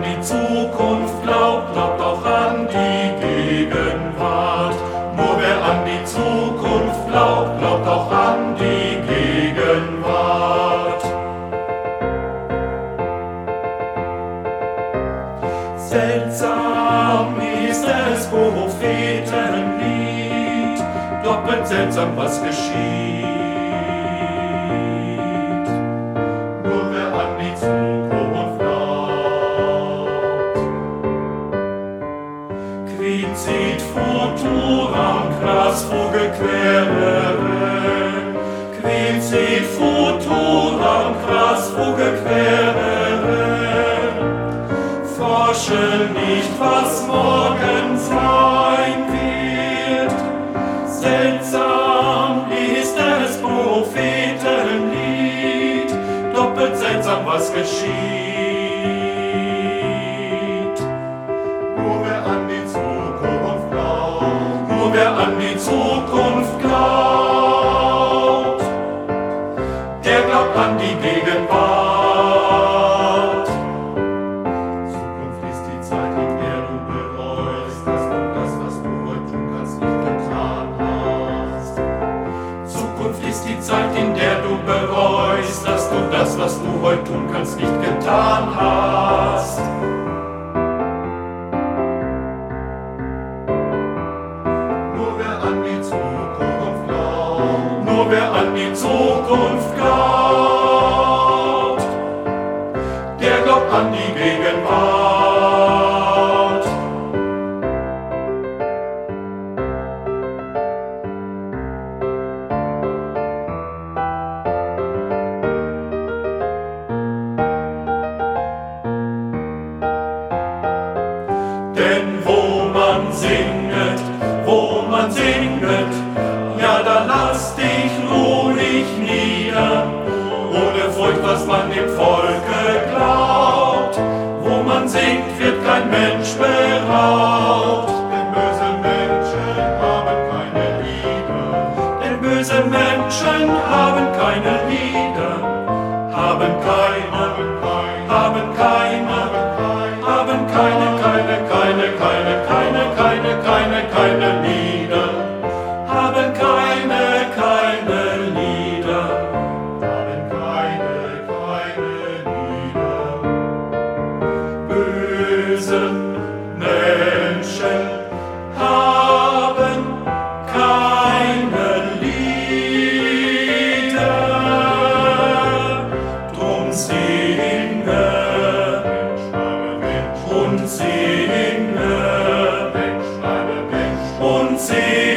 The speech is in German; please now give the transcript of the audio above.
die Zukunft glaubt, glaubt auch an die Gegenwart. Nur wer an die Zukunft glaubt, glaubt auch an die Gegenwart. Seltsam ist es Prophetenlied, doppelt seltsam, was geschieht. Nur wer an die Zukunft glaubt. Quicit futuram cras fuge querere, quicit futuram cras fuge querere. Forsche nicht, was morgen sein wird. Seltsam ist es Prophetenlied, doppelt seltsam, was geschieht. Nur wer an die Zukunft glaubt, nur wer an die Zukunft glaubt, der glaubt an die Gegenwart. Zukunft ist die Zeit, in der du bereust, dass du das, was du heute tun kannst, nicht getan hast. Zukunft ist die Zeit, in der du bereust, dass du das, was du heute tun kannst, nicht getan hast. Nur wer an die Zukunft glaubt, nur wer an die Zukunft glaubt, der glaubt an die Gegenwart. Denn wo man singet, ja, da lass dich ruhig nieder, ohne Furcht, was man dem Volke glaubt. Wo man singt, wird kein Mensch beraubt. Denn böse Menschen haben keine Lieder. Denn böse Menschen haben keine Lieder. Haben keine, haben keine, haben keine Lieder. Haben keine Lieder. Haben keine Lieder. Böse Menschen haben keine Lieder. Drum singe und singe und singe.